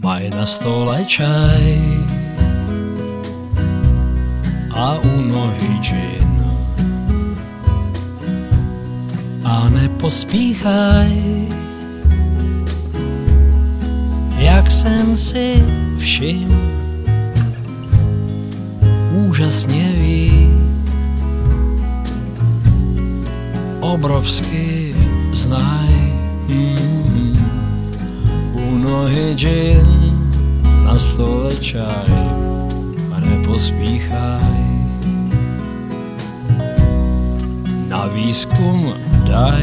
Maj na stole čaj a u nohy džin. A nepospíchaj, jak jsem si všim, úžasně ví, obrovský znaj. U nohy džin, na stole čaj a nepospíchaj. Na výzkum daj